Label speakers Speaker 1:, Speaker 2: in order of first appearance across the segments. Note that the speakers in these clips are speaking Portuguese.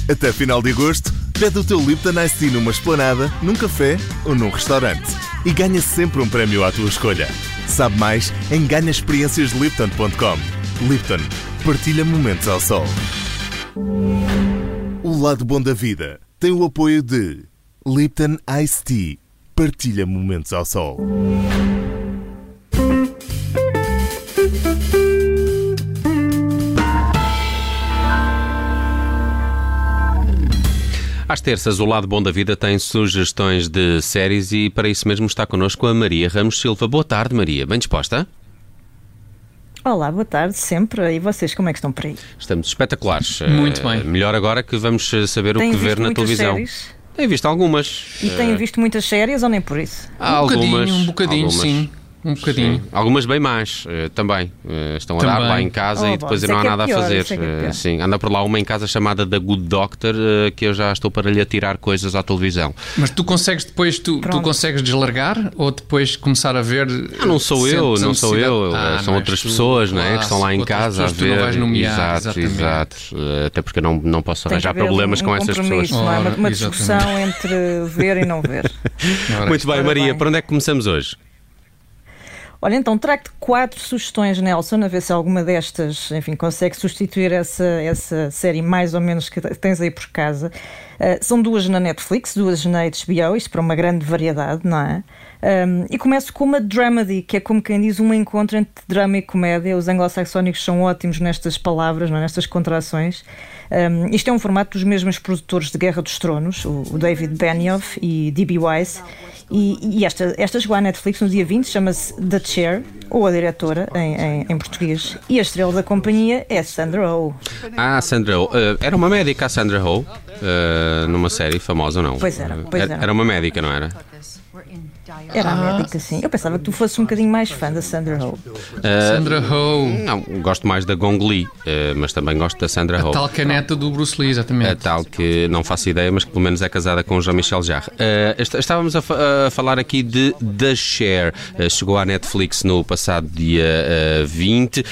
Speaker 1: Até final de agosto, pede o teu Lipton Ice Tea numa esplanada, num café ou num restaurante. E ganha sempre um prémio à tua escolha. Sabe mais em ganhaexperienciaslipton.com. Lipton, partilha momentos ao sol. O lado bom da vida tem o apoio de Lipton Ice Tea. Partilha momentos ao sol.
Speaker 2: Às terças, o Lado Bom da Vida tem sugestões de séries e para isso mesmo está connosco a Maria Ramos Silva. Boa tarde, Maria. Bem disposta?
Speaker 3: Olá, boa tarde, sempre. E vocês, como é que estão por aí?
Speaker 2: Estamos espetaculares.
Speaker 4: Muito bem.
Speaker 2: Melhor agora que vamos saber o que ver na televisão.
Speaker 3: Séries?
Speaker 2: Tenho visto algumas.
Speaker 3: E têm visto muitas séries ou nem por isso?
Speaker 4: Um bocadinho, sim. Um bocadinho.
Speaker 2: Sim. Algumas bem más também. Estão a dar lá em casa e depois não há nada a fazer. Sim, anda por lá uma em casa chamada The Good Doctor, que eu já estou para lhe atirar coisas à televisão.
Speaker 4: Mas tu consegues depois, tu consegues deslargar ou depois começar a ver?
Speaker 2: Não sou eu. São outras pessoas, não é? Que estão lá em casa a ver.
Speaker 4: Tu não vais nomear,
Speaker 2: exato. Até porque eu não posso arranjar problemas com essas pessoas.
Speaker 3: Não é? Uma discussão entre ver e não ver.
Speaker 2: Muito bem, Maria, para onde é que começamos hoje?
Speaker 3: Olha, então trago-te 4 sugestões, Nelson, a ver se alguma destas, enfim, consegue substituir essa série mais ou menos que tens aí por casa. São 2 na Netflix, 2 na HBO, isto para uma grande variedade, não é? E começo com uma dramedy, que é como quem diz um encontro entre drama e comédia. Os anglo-saxónicos são ótimos nestas palavras, não é? Nestas contrações. Isto é um formato dos mesmos produtores de Guerra dos Tronos, o David Benioff e D.B. Weiss. E esta chegou à Netflix no dia 20, chama-se The Chair, ou A Diretora, em português. E a estrela da companhia é Sandra Oh.
Speaker 2: Sandra Oh. Era uma médica, a Sandra Oh, numa série famosa ou não?
Speaker 3: Pois era.
Speaker 2: Era uma médica, não era?
Speaker 3: Era a médica, sim. Eu pensava que tu fosses um bocadinho mais fã da Sandra Oh.
Speaker 4: Sandra Oh.
Speaker 2: Não, gosto mais da Gong Li, mas também gosto da Sandra Oh.
Speaker 4: A tal caneta do Bruce Lee, exatamente.
Speaker 2: A tal que não faço ideia, mas que pelo menos é casada com o Jean-Michel Jarre. Estávamos a falar aqui de The Chair. Chegou à Netflix no passado dia 20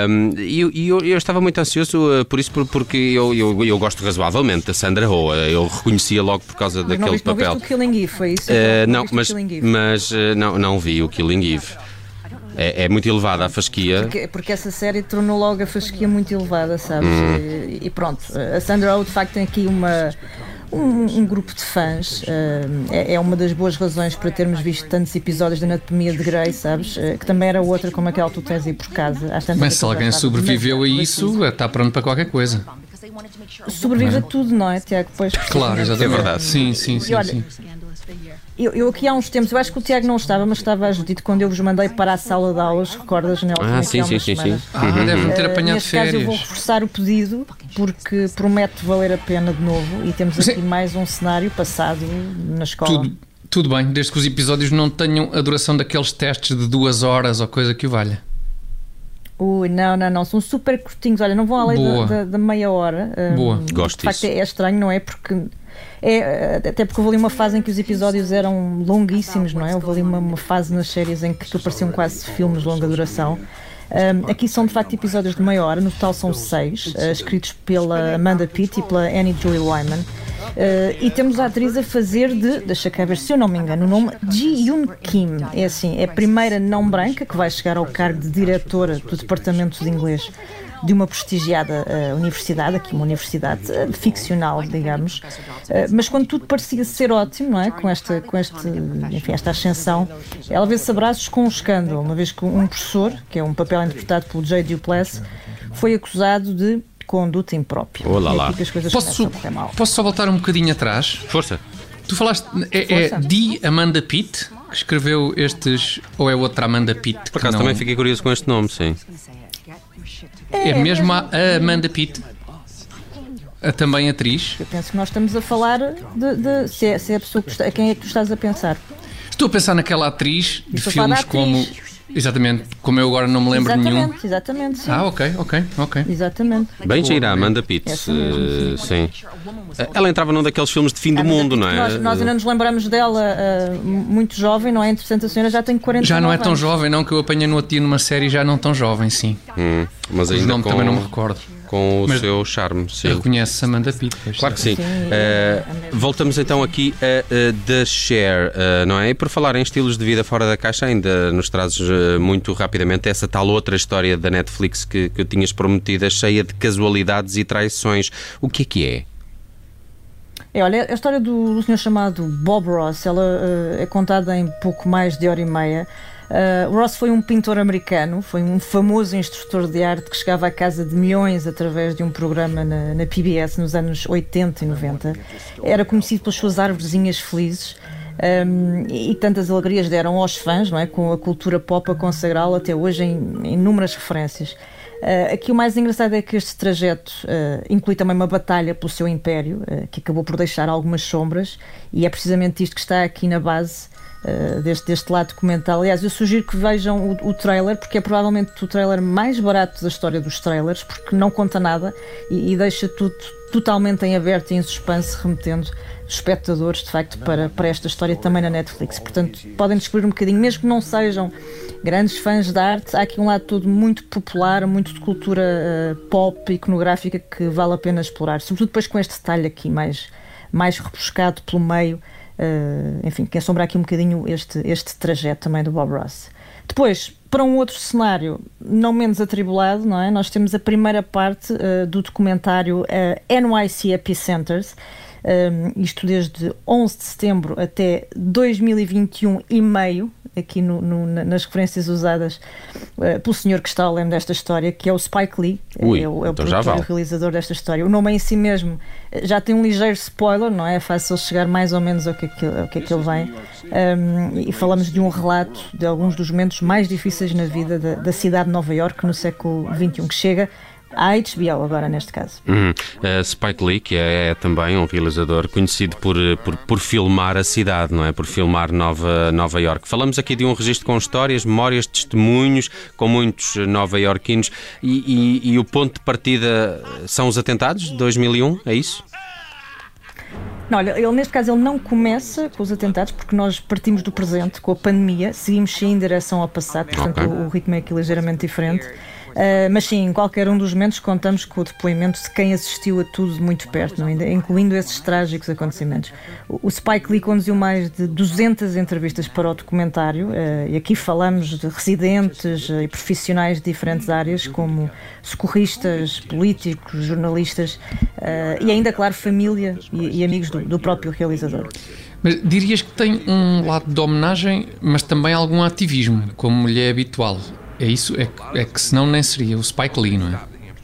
Speaker 2: e eu estava muito ansioso por isso, porque eu gosto razoavelmente da Sandra Oh. Eu reconhecia logo por causa daquele papel.
Speaker 3: Não viste o Killing Eve, foi isso?
Speaker 2: Não, mas não vi o Killing Eve. É muito elevada a fasquia.
Speaker 3: Porque essa série tornou logo a fasquia muito elevada, sabes? E pronto, a Sandra Oh de facto tem aqui um grupo de fãs. É uma das boas razões para termos visto tantos episódios da Anatomia de Grey, sabes? Que também era outra como aquela que tu tens aí por casa.
Speaker 4: Mas se alguém sobreviveu a isso, está pronto para qualquer coisa.
Speaker 3: Sobrevive a tudo, não é, Tiago? Pois,
Speaker 4: claro, exatamente.
Speaker 2: É verdade.
Speaker 4: Sim.
Speaker 3: Eu aqui há uns tempos, eu acho que o Tiago não estava, mas estava a Judite quando eu vos mandei para a sala de aulas, recordas, Nelson?
Speaker 2: Sim.
Speaker 4: Deve-me ter apanhado
Speaker 3: neste
Speaker 4: férias.
Speaker 3: caso eu vou reforçar o pedido, porque promete valer a pena de novo, e temos aqui mais um cenário passado na escola.
Speaker 4: Tudo bem, desde que os episódios não tenham a duração daqueles testes de 2 horas ou coisa que o valha.
Speaker 3: Não, são super curtinhos, olha, não vão além da meia hora.
Speaker 4: Boa,
Speaker 2: gosto disso.
Speaker 3: De facto é estranho, não é? Até porque houve ali uma fase em que os episódios eram longuíssimos, não é? Houve ali uma fase nas séries em que pareciam quase filmes de longa duração. Aqui são de facto episódios de meia hora, no total são 6, escritos pela Amanda Pitt e pela Annie Joy Lyman. E temos a atriz a fazer deixa cá ver se eu não me engano, o nome Ji-Yoon Kim. É assim, é a primeira não branca que vai chegar ao cargo de diretora do departamento de inglês de uma prestigiada universidade, aqui uma universidade ficcional, digamos, mas quando tudo parecia ser ótimo, não é? Com esta ascensão, ela vê-se a braços com um escândalo, uma vez que um professor, que é um papel interpretado pelo J. Duplass, foi acusado de conduta imprópria.
Speaker 2: Olá.
Speaker 3: E aqui que as coisas começam a correr mal.
Speaker 4: Posso só voltar um bocadinho atrás?
Speaker 2: Força.
Speaker 4: Tu falaste, é de Amanda Pitt que escreveu estes, ou é outra Amanda Pitt?
Speaker 2: Por acaso também fiquei curioso com este nome, sim.
Speaker 4: É mesmo a Amanda Pitt, a também atriz.
Speaker 3: Eu penso que nós estamos a falar se é a pessoa a quem é que tu estás a pensar.
Speaker 4: Estou a pensar naquela atriz de filmes como... Exatamente, como eu agora não me lembro nenhum.
Speaker 3: Exatamente, sim.
Speaker 4: Ok.
Speaker 3: Exatamente.
Speaker 2: Bem gira, Amanda Pitt, sim. Ela entrava num daqueles filmes de fim do mundo, não é?
Speaker 3: Nós ainda nos lembramos dela muito jovem, não é? Entretanto, a senhora já tem 40 anos.
Speaker 4: Já não é tão jovem, não, que eu apanhei no outro dia numa série já não tão jovem, sim.
Speaker 2: Mas
Speaker 4: o
Speaker 2: ainda
Speaker 4: nome também não me recordo.
Speaker 2: com o seu charme.
Speaker 4: Reconhece Amanda Pitt.
Speaker 2: Claro que sim. Voltamos então aqui a The Cher, não é? E por falar em estilos de vida fora da caixa, ainda nos trazes muito rapidamente essa tal outra história da Netflix que tinhas prometida, cheia de casualidades e traições. O que é?
Speaker 3: Olha, a história do senhor chamado Bob Ross, ela é contada em pouco mais de hora e meia. Ross foi um pintor americano, foi um famoso instrutor de arte que chegava à casa de milhões através de um programa na PBS nos anos 80 e 90. Era conhecido pelas suas arvorezinhas felizes e tantas alegrias deram aos fãs, não é? Com a cultura pop a consagrá-lo até hoje em inúmeras referências. Aqui o mais engraçado é que este trajeto inclui também uma batalha pelo seu império, que acabou por deixar algumas sombras, e é precisamente isto que está aqui na base deste lado documental. Aliás, eu sugiro que vejam o trailer, porque é provavelmente o trailer mais barato da história dos trailers, porque não conta nada e deixa tudo totalmente em aberto e em suspense, remetendo os espectadores, de facto, para esta história também na Netflix. Portanto, podem descobrir um bocadinho, mesmo que não sejam grandes fãs de arte, há aqui um lado todo muito popular, muito de cultura pop, iconográfica, que vale a pena explorar, sobretudo depois com este detalhe aqui mais rebuscado pelo meio, enfim, que assombra aqui um bocadinho este trajeto também do Bob Ross. Depois, para um outro cenário não menos atribulado, não é? Nós temos a primeira parte do documentário NYC Epicenters, isto desde 11 de setembro até 2021 e meio, aqui nas referências usadas pelo senhor que está ao leme desta história, que é o Spike Lee. É o realizador desta história. O nome em si mesmo já tem um ligeiro spoiler, não é? É fácil chegar mais ou menos ao que é que ele vem. E falamos de um relato de alguns dos momentos mais difíceis na vida da cidade de Nova Iorque no século XXI, que chega à HBO agora, neste caso.
Speaker 2: Spike Lee, que é também um realizador conhecido por filmar a cidade, não é? Por filmar Nova Iorque. Falamos aqui de um registro com histórias, memórias, testemunhos, com muitos nova-iorquinos, e o ponto de partida são os atentados de 2001, é isso?
Speaker 3: Não, olha, neste caso ele não começa com os atentados, porque nós partimos do presente, com a pandemia, seguimos sim em direção ao passado, portanto o ritmo é aqui ligeiramente diferente. Mas sim, em qualquer um dos momentos contamos com o depoimento de quem assistiu a tudo muito perto, não é? Incluindo esses trágicos acontecimentos. O Spike Lee conduziu mais de 200 entrevistas para o documentário, e aqui falamos de residentes e profissionais de diferentes áreas, como socorristas, políticos, jornalistas, e ainda, claro, família e amigos do próprio realizador.
Speaker 4: Mas dirias que tem um lado de homenagem, mas também algum ativismo, como lhe é habitual? É isso? É que senão nem seria o Spike Lee, não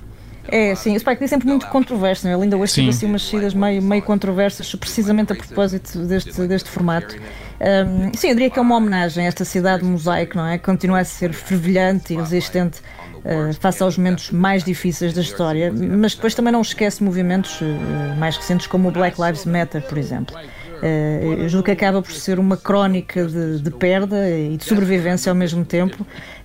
Speaker 4: é?
Speaker 3: Sim, o Spike Lee é sempre muito controverso, não é? Ele ainda hoje teve assim umas saídas meio controversas, precisamente a propósito deste formato. Sim, eu diria que é uma homenagem a esta cidade mosaico, não é? Continua a ser fervilhante e resistente face aos momentos mais difíceis da história, mas depois também não esquece movimentos mais recentes como o Black Lives Matter, por exemplo. Eu julgo que acaba por ser uma crónica de perda e de sobrevivência ao mesmo tempo,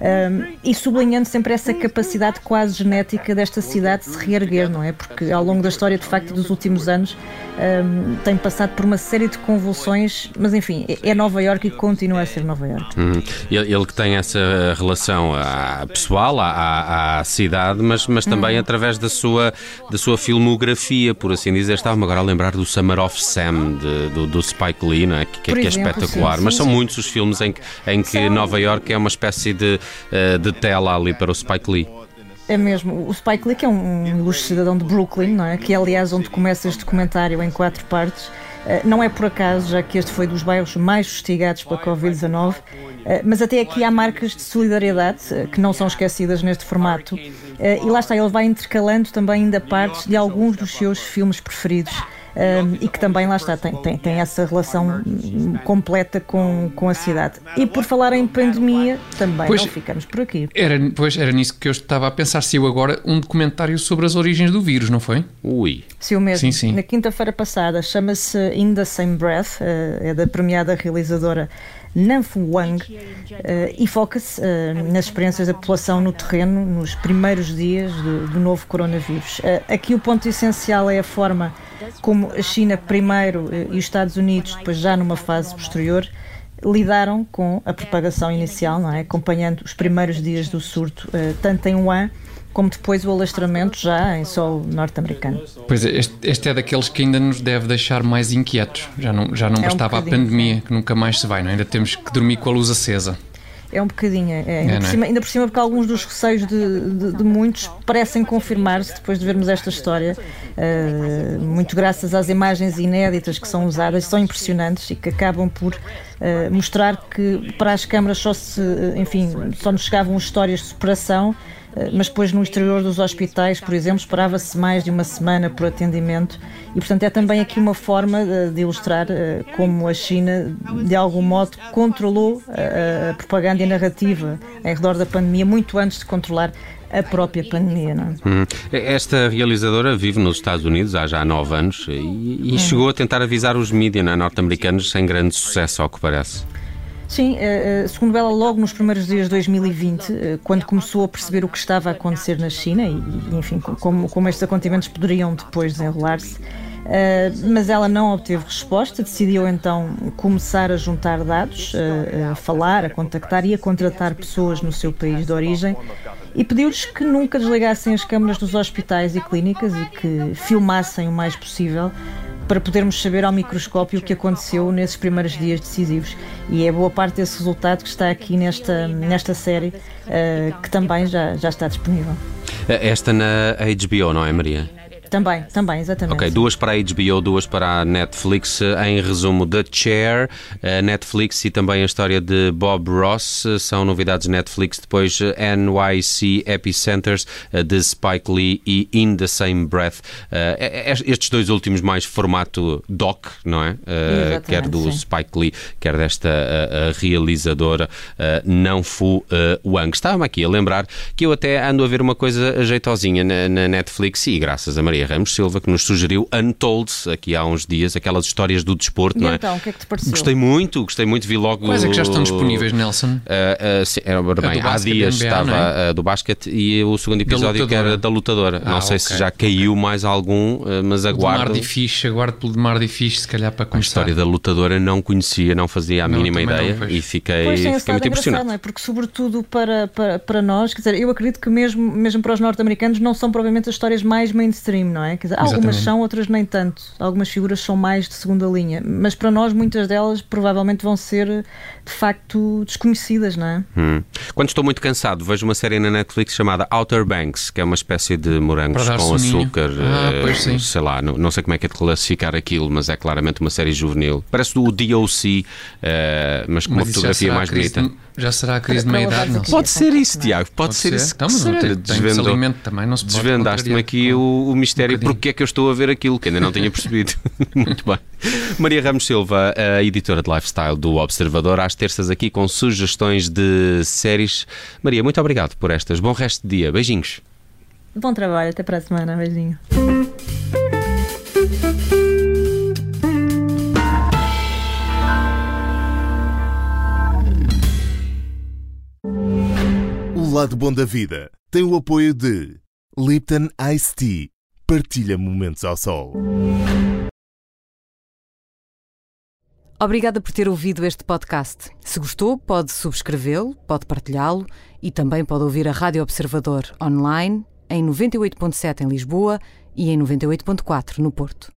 Speaker 3: e sublinhando sempre essa capacidade quase genética desta cidade de se reerguer, não é? Porque ao longo da história, de facto, dos últimos anos, tem passado por uma série de convulsões, mas enfim, é Nova Iorque e continua a ser Nova Iorque.
Speaker 2: Ele que tem essa relação pessoal à cidade, mas também através da sua filmografia, por assim dizer. Estava-me agora a lembrar do Summer of Sam, do Spike Lee, não é? Que é espetacular, mas são muitos os filmes em que Nova Iorque é uma espécie de tela ali para o Spike Lee.
Speaker 3: É mesmo, o Spike Lee, que é um ilustre cidadão de Brooklyn, não é? Que é, aliás, onde começa este documentário em 4 partes. Não é por acaso, já que este foi dos bairros mais fustigados pela Covid-19, mas até aqui há marcas de solidariedade que não são esquecidas neste formato. E lá está, ele vai intercalando também ainda partes de alguns dos seus filmes preferidos. E que também, lá está, tem essa relação completa com a cidade. E por falar em pandemia, também não ficamos por aqui.
Speaker 4: Era nisso que eu estava a pensar. Saiu agora um documentário sobre as origens do vírus, não foi?
Speaker 3: Sim, o mesmo.
Speaker 4: Sim.
Speaker 3: Na quinta-feira passada, chama-se In the Same Breath, é da premiada realizadora Nanfu Wang, e foca-se nas experiências da população no terreno nos primeiros dias do novo coronavírus. Aqui o ponto essencial é a forma como a China primeiro e os Estados Unidos, depois já numa fase posterior, lidaram com a propagação inicial, não é? Acompanhando os primeiros dias do surto, tanto em Wuhan como depois o alastramento já em solo norte-americano.
Speaker 4: Pois é, este é daqueles que ainda nos deve deixar mais inquietos. Já não bastava a pandemia, que nunca mais se vai, não é? Ainda temos que dormir com a luz acesa.
Speaker 3: É um bocadinho, ainda por cima porque alguns dos receios de muitos parecem confirmar-se depois de vermos esta história, muito graças às imagens inéditas que são usadas, são impressionantes e que acabam por mostrar que para as câmaras só nos chegavam histórias de superação, mas depois no exterior dos hospitais, por exemplo, esperava-se mais de uma semana por atendimento e, portanto, é também aqui uma forma de ilustrar como a China, de algum modo, controlou a propaganda e a narrativa em redor da pandemia muito antes de controlar a própria pandemia, não é?
Speaker 2: Esta realizadora vive nos Estados Unidos há já 9 anos e chegou a tentar avisar os mídias norte-americanos sem grande sucesso, ao que parece.
Speaker 3: Sim, segundo ela, logo nos primeiros dias de 2020, quando começou a perceber o que estava a acontecer na China e enfim, como estes acontecimentos poderiam depois desenrolar-se, mas ela não obteve resposta, decidiu então começar a juntar dados, a falar, a contactar e a contratar pessoas no seu país de origem e pediu-lhes que nunca desligassem as câmaras dos hospitais e clínicas e que filmassem o mais possível para podermos saber ao microscópio o que aconteceu nesses primeiros dias decisivos. E é boa parte desse resultado que está aqui nesta série, que também já está disponível.
Speaker 2: Esta na HBO, não é, Maria?
Speaker 3: Também, exatamente.
Speaker 2: Ok, 2 para a HBO, 2 para a Netflix. Em resumo, The Chair, Netflix e também a história de Bob Ross são novidades Netflix. Depois NYC Epicenters de Spike Lee e In the Same Breath. Estes dois últimos mais formato doc, não é? Quer do Spike Lee, quer desta realizadora Nan-Fu Wang. Estava-me aqui a lembrar que eu até ando a ver uma coisa jeitosinha na Netflix e graças a Maria Ramos Silva, que nos sugeriu Untold aqui há uns dias, aquelas histórias do desporto, não é?
Speaker 3: Então, o que é que te pareceu?
Speaker 2: Gostei muito, vi logo.
Speaker 4: Quais é que já estão disponíveis, Nelson?
Speaker 2: Sim, há dias
Speaker 4: NBA,
Speaker 2: estava do basquete e o segundo episódio que era da lutadora. Não sei se já caiu mais algum, mas aguardo.
Speaker 4: Aguardo pelo de Mardi Fish, se calhar para começar.
Speaker 2: A história da lutadora não conhecia, não fazia a mínima ideia e fiquei muito impressionado.
Speaker 3: Não é? Porque sobretudo para nós, quer dizer, eu acredito que mesmo para os norte-americanos não são provavelmente as histórias mais mainstream, não é? Quer dizer, algumas são, outras nem tanto. Algumas figuras são mais de segunda linha, mas para nós muitas delas provavelmente vão ser de facto desconhecidas, não é?
Speaker 2: Quando estou muito cansado, vejo uma série na Netflix chamada Outer Banks, que é uma espécie de morangos com açúcar. Sei lá, não sei como é que é de classificar aquilo, mas é claramente uma série juvenil. Parece do DOC, mas com uma fotografia mais bonita.
Speaker 4: Já será a crise de meia-idade, não?
Speaker 2: Pode ser isso, Tiago, pode ser isso. Desvendaste-me aqui o mistério porque é que eu estou a ver aquilo, que ainda não tinha percebido. Muito bem. Maria Ramos Silva, a editora de Lifestyle do Observador, às terças aqui com sugestões de séries. Maria, muito obrigado por estas. Bom resto de dia. Beijinhos.
Speaker 3: Bom trabalho, até para a semana. Beijinho.
Speaker 1: O lado bom da vida tem o apoio de Lipton Ice Tea. Partilha momentos ao sol.
Speaker 5: Obrigada por ter ouvido este podcast. Se gostou, pode subscrevê-lo, pode partilhá-lo e também pode ouvir a Rádio Observador online em 98.7 em Lisboa e em 98.4 no Porto.